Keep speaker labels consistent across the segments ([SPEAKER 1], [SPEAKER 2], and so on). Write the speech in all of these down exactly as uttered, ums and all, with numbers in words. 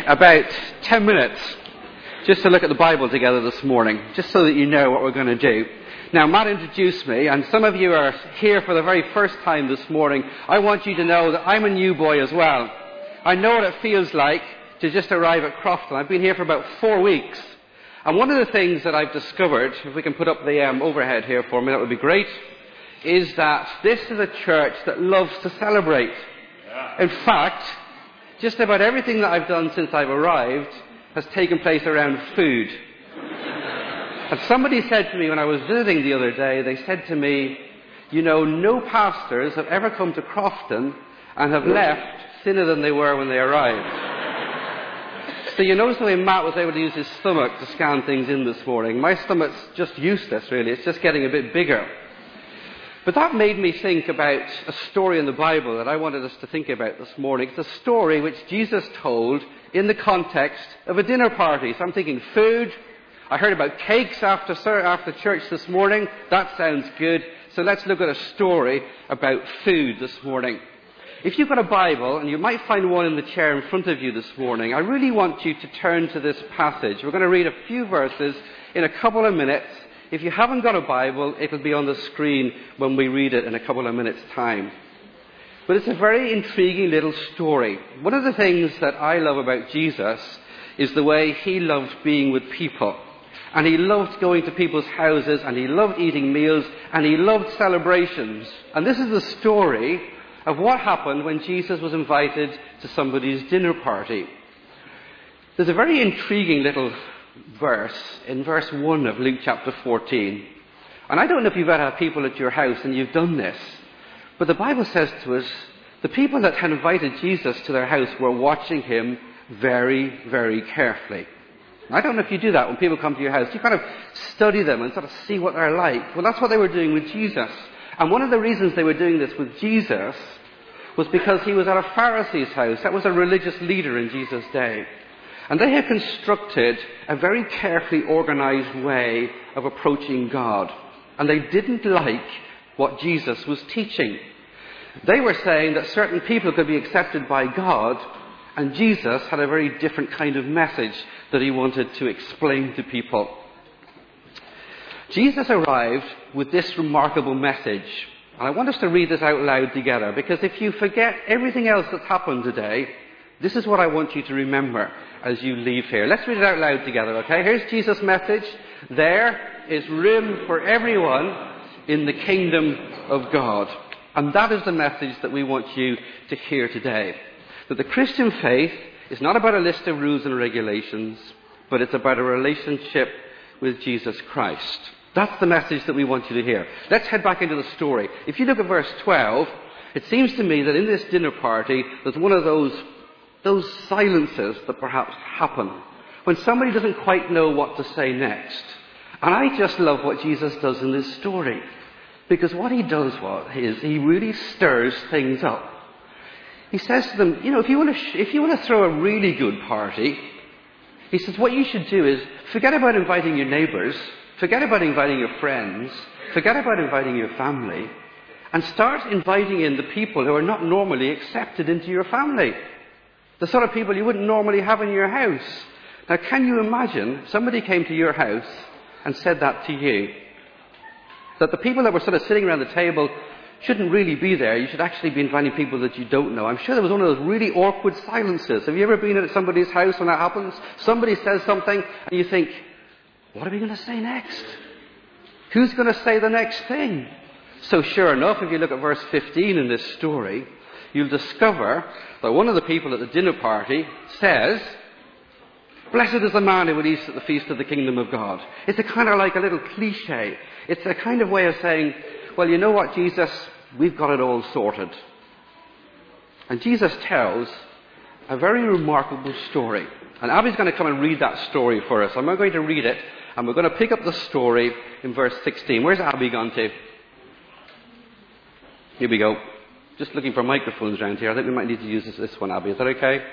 [SPEAKER 1] about ten minutes just to look at the Bible together this morning, just so that you know what we're going to do. Now, Matt introduced me, and some of you are here for the very first time this morning. I want you to know that I'm a new boy as well. I know what it feels like to just arrive at Crofton. I've been here for about four weeks. And one of the things that I've discovered, if we can put up the um, overhead here for me, that would be great, is that this is a church that loves to celebrate. In fact, just about everything that I've done since I've arrived has taken place around food. And somebody said to me when I was visiting the other day, they said to me, you know, no pastors have ever come to Crofton and have left thinner than they were when they arrived. So you notice the way Matt was able to use his stomach to scan things in this morning. My stomach's just useless, really. It's just getting a bit bigger. But that made me think about a story in the Bible that I wanted us to think about this morning. It's a story which Jesus told in the context of a dinner party. So I'm thinking food. I heard about cakes after, after church this morning. That sounds good. So let's look at a story about food this morning. If you've got a Bible, and you might find one in the chair in front of you this morning, I really want you to turn to this passage. We're going to read a few verses in a couple of minutes. If you haven't got a Bible, it'll be on the screen when we read it in a couple of minutes' time. But it's a very intriguing little story. One of the things that I love about Jesus is the way he loved being with people. And he loved going to people's houses, and he loved eating meals, and he loved celebrations. And this is the story of what happened when Jesus was invited to somebody's dinner party. There's a very intriguing little verse in verse one of Luke chapter fourteen. And I don't know if you've ever had people at your house and you've done this, but the Bible says to us, the people that had invited Jesus to their house were watching him very, very carefully. I don't know if you do that when people come to your house. You kind of study them and sort of see what they're like. Well, that's what they were doing with Jesus. And one of the reasons they were doing this with Jesus was because he was at a Pharisee's house. That was a religious leader in Jesus' day. And they had constructed a very carefully organized way of approaching God. And they didn't like what Jesus was teaching. They were saying that certain people could be accepted by God, and Jesus had a very different kind of message that he wanted to explain to people. Jesus arrived with this remarkable message. And I want us to read this out loud together, because if you forget everything else that's happened today, this is what I want you to remember as you leave here. Let's read it out loud together, okay? Here's Jesus' message. There is room for everyone in the kingdom of God. And that is the message that we want you to hear today. That the Christian faith is not about a list of rules and regulations, but it's about a relationship with Jesus Christ. That's the message that we want you to hear. Let's head back into the story. If you look at verse twelve, it seems to me that in this dinner party, there's one of those Those silences that perhaps happen when somebody doesn't quite know what to say next. And I just love what Jesus does in this story. Because what he does what is he really stirs things up. He says to them, you know, if you want to, sh- if you want to throw a really good party, he says what you should do is forget about inviting your neighbours, forget about inviting your friends, forget about inviting your family, and start inviting in the people who are not normally accepted into your family. The sort of people you wouldn't normally have in your house. Now, can you imagine somebody came to your house and said that to you? That the people that were sort of sitting around the table shouldn't really be there. You should actually be inviting people that you don't know. I'm sure there was one of those really awkward silences. Have you ever been at somebody's house when that happens? Somebody says something and you think, what are we going to say next? Who's going to say the next thing? So sure enough, if you look at verse fifteen in this story, you'll discover that one of the people at the dinner party says, blessed is the man who would eat at the feast of the kingdom of God. It's a kind of like a little cliche. It's a kind of way of saying, well, you know what, Jesus, we've got it all sorted. And Jesus tells a very remarkable story. And Abby's going to come and read that story for us. I'm not going to read it, and we're going to pick up the story in verse sixteen. Where's Abby gone to? Here we go. Just looking for microphones around here. I think we might need to use this, this one, Abby. Is that okay?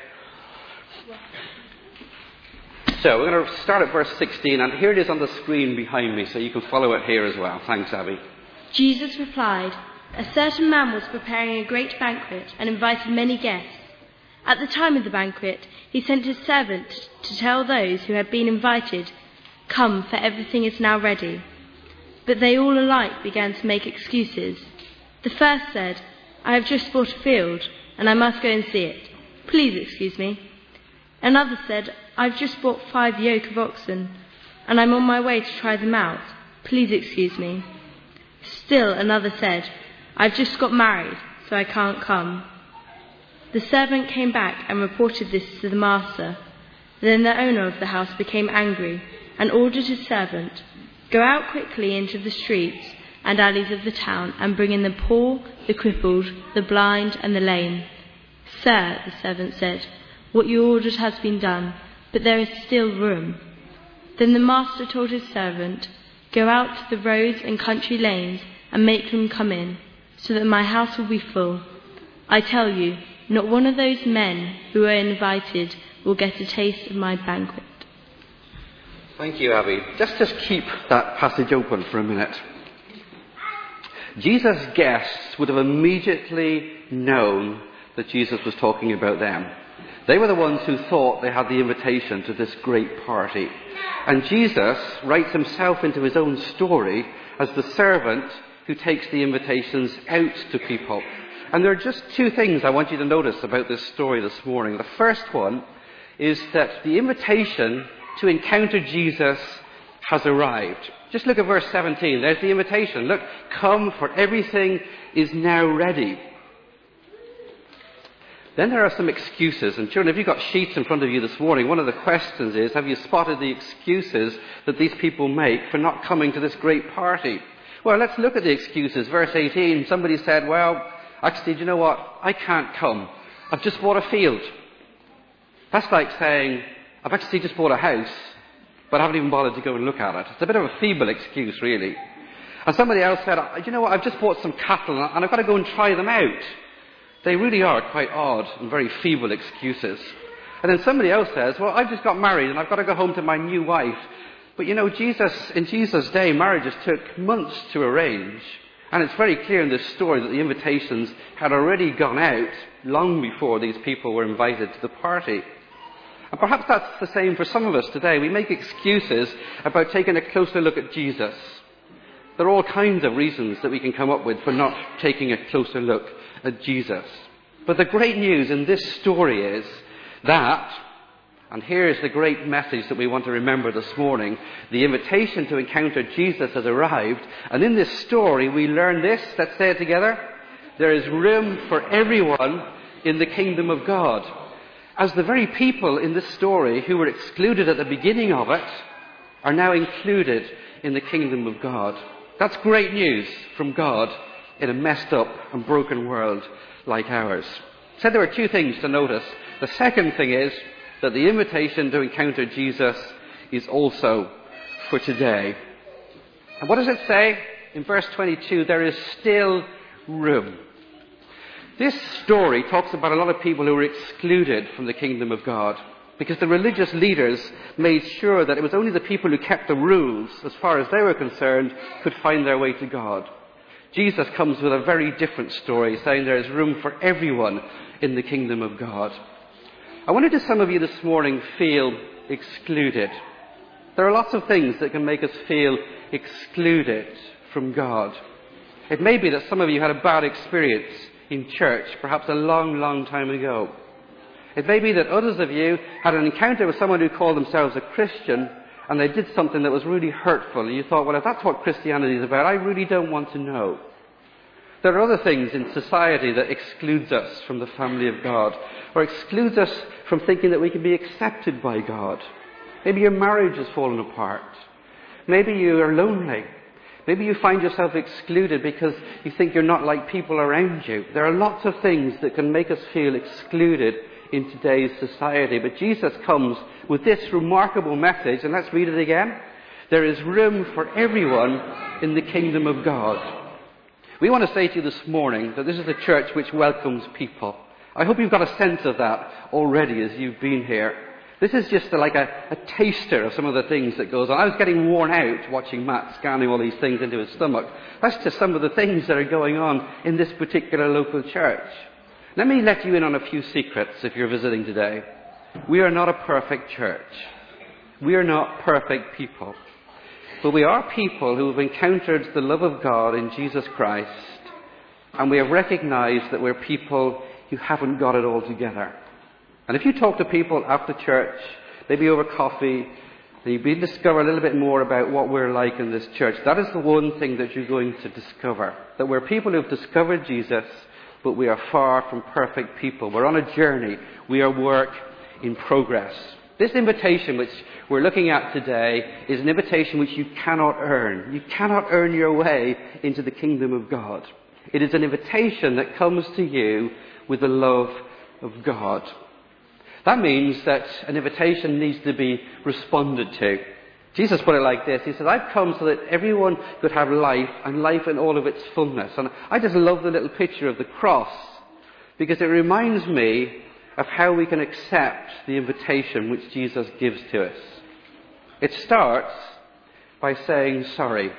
[SPEAKER 1] So we're going to start at verse sixteen, and here it is on the screen behind me, so you can follow it here as well. Thanks, Abby.
[SPEAKER 2] Jesus replied, a certain man was preparing a great banquet and invited many guests. At the time of the banquet, he sent his servant to tell those who had been invited, 'Come, for everything is now ready.' But they all alike began to make excuses. The first said, 'I have just bought a field, and I must go and see it. Please excuse me.' Another said, 'I've just bought five yoke of oxen, and I'm on my way to try them out. Please excuse me.' Still another said, 'I've just got married, so I can't come.' The servant came back and reported this to the master. Then the owner of the house became angry and ordered his servant, 'Go out quickly into the streets and alleys of the town and bring in the poor, the crippled, the blind and the lame.' 'Sir,' the servant said, 'what you ordered has been done, but there is still room.' Then the master told his servant, 'Go out to the roads and country lanes and make them come in, so that my house will be full. I tell you, not one of those men who are invited will get a taste of my banquet.'"
[SPEAKER 1] Thank you, Abby. Just just keep that passage open for a minute. Jesus' guests would have immediately known that Jesus was talking about them. They were the ones who thought they had the invitation to this great party. And Jesus writes himself into his own story as the servant who takes the invitations out to people. And there are just two things I want you to notice about this story this morning. The first one is that the invitation to encounter Jesus has arrived. Just look at verse seventeen. There's the invitation. Look, come, for everything is now ready. Then there are some excuses. And children, if you've got sheets in front of you this morning, one of the questions is, have you spotted the excuses that these people make for not coming to this great party? Well, let's look at the excuses. Verse eighteen, somebody said, well, actually, do you know what? I can't come. I've just bought a field. That's like saying, I've actually just bought a house, but I haven't even bothered to go and look at it. It's a bit of a feeble excuse, really. And somebody else said, do you know what? I've just bought some cattle and I've got to go and try them out. They really are quite odd and very feeble excuses. And then somebody else says, well, I've just got married and I've got to go home to my new wife. But you know, Jesus, in Jesus' day, marriages took months to arrange. And it's very clear in this story that the invitations had already gone out long before these people were invited to the party. And perhaps that's the same for some of us today. We make excuses about taking a closer look at Jesus. There are all kinds of reasons that we can come up with for not taking a closer look at Jesus. But the great news in this story is that, and here is the great message that we want to remember this morning, the invitation to encounter Jesus has arrived. And in this story we learn this. Let's say it together. There is room for everyone in the kingdom of God. As the very people in this story who were excluded at the beginning of it are now included in the kingdom of God. That's great news from God in a messed up and broken world like ours. So there are two things to notice. The second thing is that the invitation to encounter Jesus is also for today. And what does it say? In verse twenty-two, there is still room. This story talks about a lot of people who were excluded from the kingdom of God because the religious leaders made sure that it was only the people who kept the rules, as far as they were concerned, could find their way to God. Jesus comes with a very different story, saying there is room for everyone in the kingdom of God. I wonder, do some of you this morning feel excluded? There are lots of things that can make us feel excluded from God. It may be that some of you had a bad experience in church, perhaps a long, long time ago. It may be that others of you had an encounter with someone who called themselves a Christian and they did something that was really hurtful and you thought, well, if that's what Christianity is about, I really don't want to know. There are other things in society that excludes us from the family of God, or excludes us from thinking that we can be accepted by God. Maybe your marriage has fallen apart. Maybe you are lonely. Maybe you find yourself excluded because you think you're not like people around you. There are lots of things that can make us feel excluded in today's society. But Jesus comes with this remarkable message, and let's read it again. There is room for everyone in the kingdom of God. We want to say to you this morning that this is a church which welcomes people. I hope you've got a sense of that already as you've been here. This is just like a, a taster of some of the things that goes on. I was getting worn out watching Matt scanning all these things into his stomach. That's just some of the things that are going on in this particular local church. Let me let you in on a few secrets if you're visiting today. We are not a perfect church. We are not perfect people. But we are people who have encountered the love of God in Jesus Christ, and we have recognized that we're people who haven't got it all together. And if you talk to people after church, maybe over coffee, and you discover a little bit more about what we're like in this church, that is the one thing that you're going to discover. That we're people who have discovered Jesus, but we are far from perfect people. We're on a journey. We are work in progress. This invitation which we're looking at today is an invitation which you cannot earn. You cannot earn your way into the kingdom of God. It is an invitation that comes to you with the love of God. That means that an invitation needs to be responded to. Jesus put it like this. He said, I've come so that everyone could have life, and life in all of its fullness. And I just love the little picture of the cross, because it reminds me of how we can accept the invitation which Jesus gives to us. It starts by saying sorry.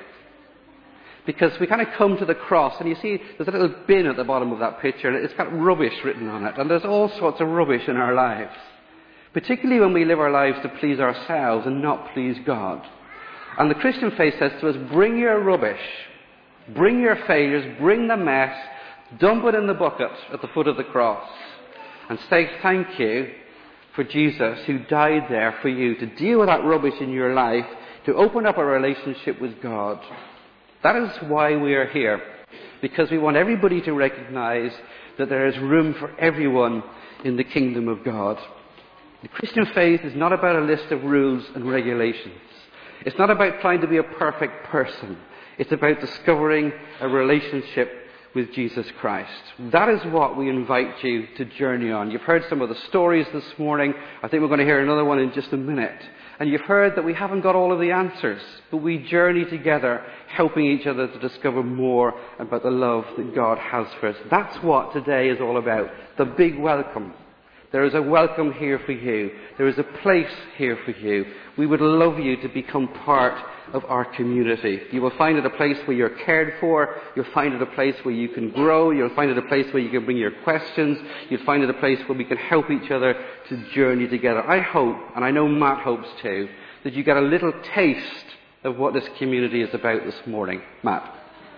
[SPEAKER 1] Because we kind of come to the cross, and you see there's a little bin at the bottom of that picture, and it's got rubbish written on it. And there's all sorts of rubbish in our lives. Particularly when we live our lives to please ourselves and not please God. And the Christian faith says to us, bring your rubbish, bring your failures, bring the mess, dump it in the bucket at the foot of the cross. And say thank you for Jesus who died there for you to deal with that rubbish in your life, to open up a relationship with God. That is why we are here. Because we want everybody to recognize that there is room for everyone in the kingdom of God. The Christian faith is not about a list of rules and regulations. It's not about trying to be a perfect person. It's about discovering a relationship with Jesus Christ. That is what we invite you to journey on. You've heard some of the stories this morning. I think we're going to hear another one in just a minute. And you've heard that we haven't got all of the answers, but we journey together, helping each other to discover more about the love that God has for us. That's what today is all about. The big welcome. There is a welcome here for you. There is a place here for you. We would love you to become part of our community. You will find it a place where you're cared for. You'll find it a place where you can grow. You'll find it a place where you can bring your questions. You'll find it a place where we can help each other to journey together. I hope, and I know Matt hopes too, that you get a little taste of what this community is about this morning. Matt.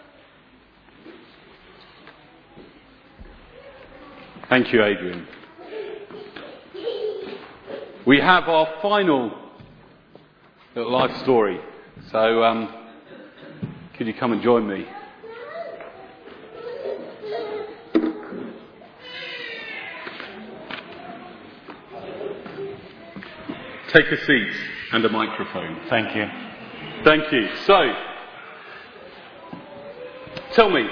[SPEAKER 3] Thank you, Adrian. We have our final little life story. So, um, could you come and join me? Take a seat and a microphone.
[SPEAKER 4] Thank you.
[SPEAKER 3] Thank you. So, tell me,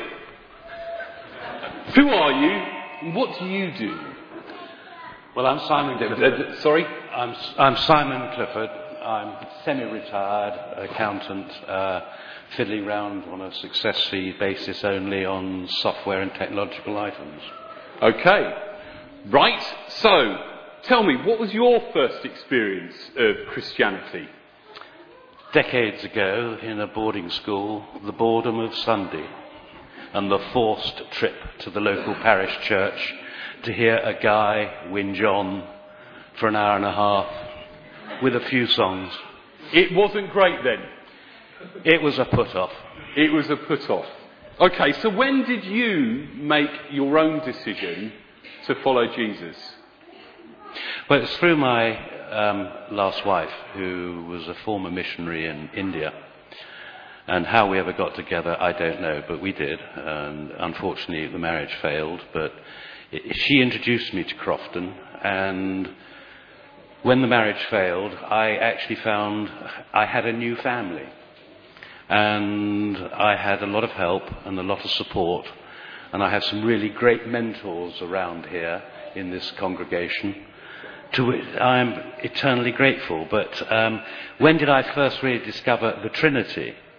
[SPEAKER 3] who are you and what do you do?
[SPEAKER 4] Well, I'm Simon Clifford.
[SPEAKER 3] Uh, sorry?
[SPEAKER 4] I'm, I'm Simon Clifford. I'm semi-retired accountant, uh, fiddling around on a success fee basis only on software and technological items.
[SPEAKER 3] Okay. Right. So, tell me, what was your first experience of Christianity?
[SPEAKER 4] Decades ago, in a boarding school, the boredom of Sunday and the forced trip to the local parish church to hear a guy whinge on for an hour and a half with a few songs.
[SPEAKER 3] It wasn't great then?
[SPEAKER 4] It was a put-off.
[SPEAKER 3] It was a put-off. Okay, so when did you make your own decision to follow Jesus?
[SPEAKER 4] Well, it's through my um, last wife, who was a former missionary in India. And how we ever got together, I don't know, but we did. And unfortunately, the marriage failed. But it, she introduced me to Crofton, and when the marriage failed, I actually found I had a new family. And I had a lot of help and a lot of support. And I have some really great mentors around here in this congregation, to which I'm eternally grateful. But um, when did I first really discover the Trinity?